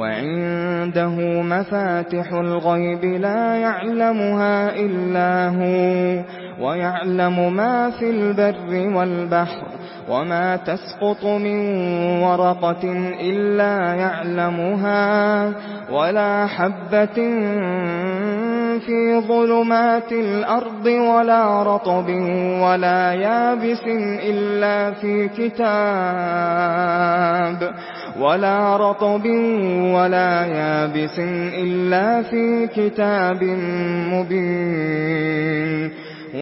وعنده مفاتح الغيب لا يعلمها إلا هو ويعلم ما في البر والبحر وما تسقط من ورقة إلا يعلمها ولا حبة في ظلمات الأرض ولا رطب ولا يابس إلا في كتاب مبين